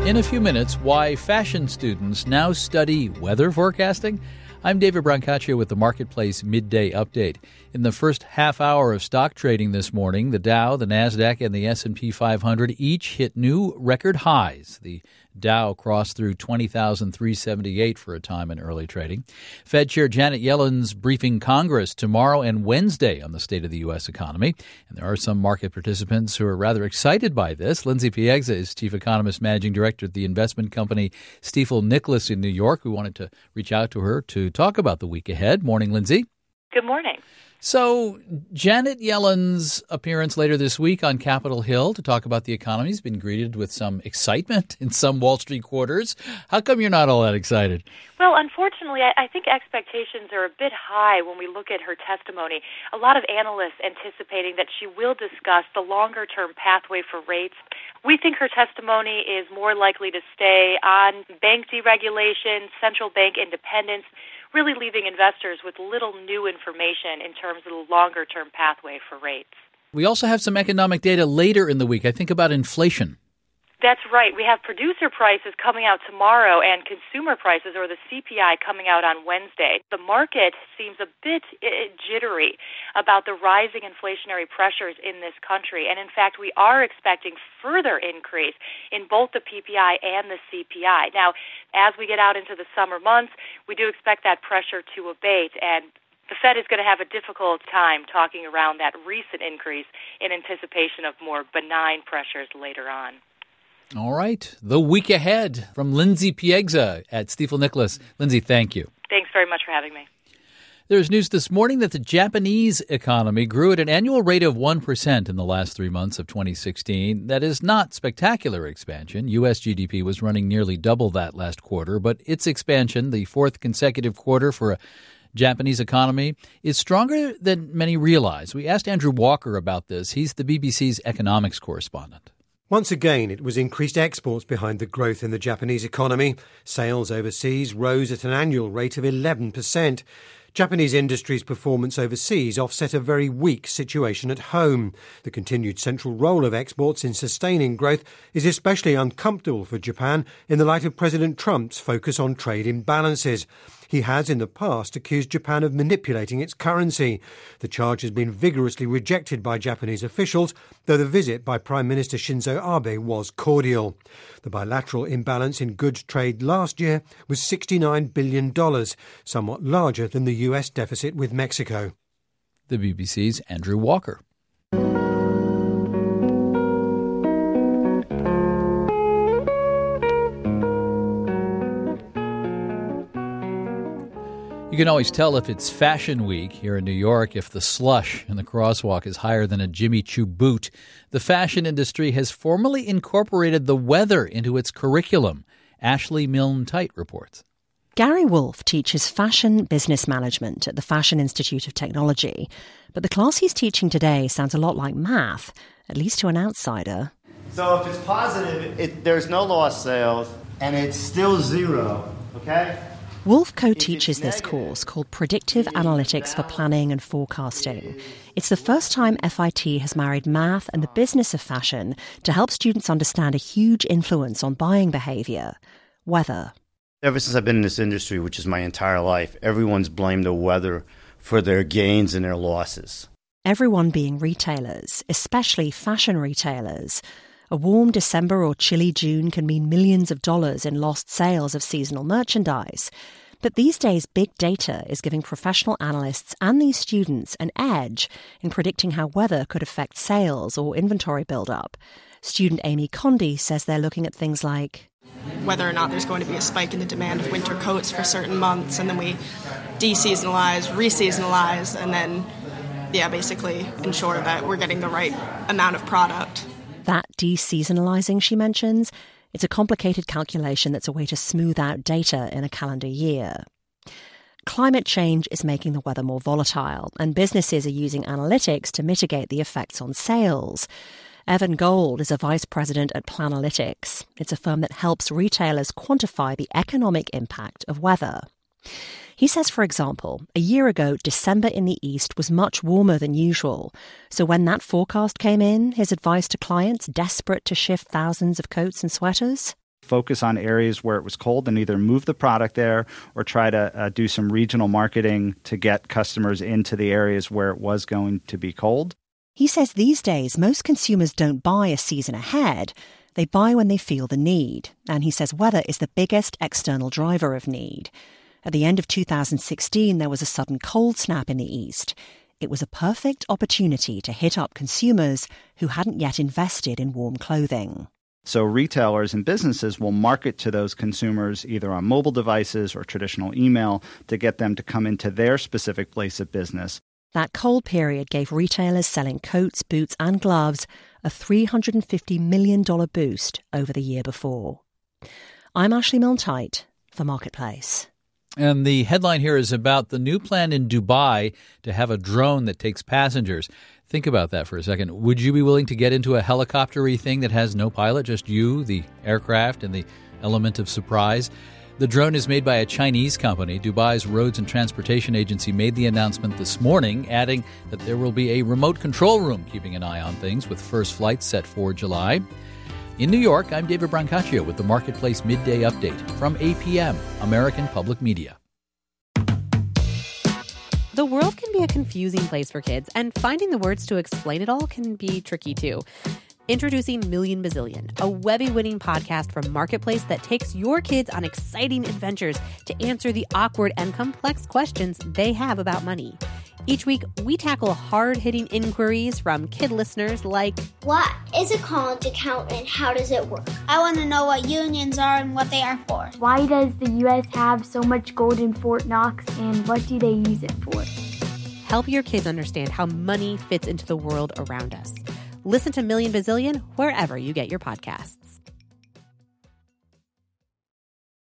In a few minutes, why fashion students now study weather forecasting. I'm David Brancaccio with the Marketplace Midday Update. In the first half hour of stock trading this morning, the Dow, the Nasdaq, and the S&P 500 each hit new record highs. The Dow crossed through 20,378 for a time in early trading. Fed Chair Janet Yellen's briefing Congress tomorrow and Wednesday on the state of the U.S. economy. And there are some market participants who are rather excited by this. Lindsay Piegza is Chief Economist, Managing Director at the investment company Stifel Nicolaus in New York. We wanted to reach out to her to talk about the week ahead. Morning, Lindsay. Good morning. So Janet Yellen's appearance later this week on Capitol Hill to talk about the economy has been greeted with some excitement in some Wall Street quarters. How come you're not all that excited? Well, unfortunately, I think expectations are a bit high when we look at her testimony. A lot of analysts anticipating that she will discuss the longer-term pathway for rates. We think her testimony is more likely to stay on bank deregulation, central bank independence, really leaving investors with little new information in terms of the longer-term pathway for rates. We also have some economic data later in the week. I think about inflation. That's right. We have producer prices coming out tomorrow and consumer prices, or the CPI, coming out on Wednesday. The market seems a bit jittery about the rising inflationary pressures in this country. And in fact, we are expecting further increase in both the PPI and the CPI. Now, as we get out into the summer months, we do expect that pressure to abate, and the Fed is going to have a difficult time talking around that recent increase in anticipation of more benign pressures later on. All right. The week ahead from Lindsay Piegza at Stifel Nicolaus. Lindsay, thank you. Thanks very much for having me. There's news this morning that the Japanese economy grew at an annual rate of 1% in the last 3 months of 2016. That is not spectacular expansion. U.S. GDP was running nearly double that last quarter, but its expansion, the fourth consecutive quarter for a Japanese economy, is stronger than many realize. We asked Andrew Walker about this. He's the BBC's economics correspondent. Once again, it was increased exports behind the growth in the Japanese economy. Sales overseas rose at an annual rate of 11%. Japanese industry's performance overseas offset a very weak situation at home. The continued central role of exports in sustaining growth is especially uncomfortable for Japan in the light of President Trump's focus on trade imbalances. He has in the past accused Japan of manipulating its currency. The charge has been vigorously rejected by Japanese officials, though the visit by Prime Minister Shinzo Abe was cordial. The bilateral imbalance in goods trade last year was $69 billion, somewhat larger than the U.S. deficit with Mexico. The BBC's Andrew Walker. You can always tell if it's Fashion Week here in New York if the slush in the crosswalk is higher than a Jimmy Choo boot. The fashion industry has formally incorporated the weather into its curriculum. Ashley Milne-Tite reports. Gary Wolf teaches fashion business management at the Fashion Institute of Technology. But the class he's teaching today sounds a lot like math, at least to an outsider. So if it's positive, there's no lost sales, and it's still zero, okay? Wolf co-teaches this course called Predictive Analytics for Planning and Forecasting. It's the first time FIT has married math and the business of fashion to help students understand a huge influence on buying behavior: weather. Ever since I've been in this industry, which is my entire life, everyone's blamed the weather for their gains and their losses. Everyone being retailers, especially fashion retailers. A warm December or chilly June can mean millions of dollars in lost sales of seasonal merchandise. But these days, big data is giving professional analysts and these students an edge in predicting how weather could affect sales or inventory buildup. Student Amy Condi says they're looking at things like whether or not there's going to be a spike in the demand of winter coats for certain months, and then we deseasonalize, reseasonalize, and then, basically ensure that we're getting the right amount of product. That deseasonalizing she mentions, it's a complicated calculation that's a way to smooth out data in a calendar year. Climate change is making the weather more volatile, and businesses are using analytics to mitigate the effects on sales. Evan Gold is a vice president at Planalytics. It's a firm that helps retailers quantify the economic impact of weather. He says, for example, a year ago, December in the East was much warmer than usual. So when that forecast came in, his advice to clients desperate to shift thousands of coats and sweaters? focus on areas where it was cold and either move the product there or try to do some regional marketing to get customers into the areas where it was going to be cold. He says these days most consumers don't buy a season ahead. They buy when they feel the need. And he says weather is the biggest external driver of need. At the end of 2016, there was a sudden cold snap in the East. It was a perfect opportunity to hit up consumers who hadn't yet invested in warm clothing. So retailers and businesses will market to those consumers either on mobile devices or traditional email to get them to come into their specific place of business. That cold period gave retailers selling coats, boots and gloves a $350 million boost over the year before. I'm Ashley Milne-Tyte for Marketplace. And the headline here is about the new plan in Dubai to have a drone that takes passengers. Think about that for a second. Would you be willing to get into a helicopter-y thing that has no pilot, just you, the aircraft, and the element of surprise? The drone is made by a Chinese company. Dubai's Roads and Transportation Agency made the announcement this morning, adding that there will be a remote control room keeping an eye on things, with first flights set for July. In New York, I'm David Brancaccio with the Marketplace Midday Update from APM, American Public Media. The world can be a confusing place for kids, and finding the words to explain it all can be tricky too. Introducing Million Bazillion, a Webby-winning podcast from Marketplace that takes your kids on exciting adventures to answer the awkward and complex questions they have about money. Each week, we tackle hard-hitting inquiries from kid listeners like, what is a college account and how does it work? I want to know what unions are and what they are for. Why does the U.S. have so much gold in Fort Knox and what do they use it for? Help your kids understand how money fits into the world around us. Listen to Million Bazillion wherever you get your podcasts.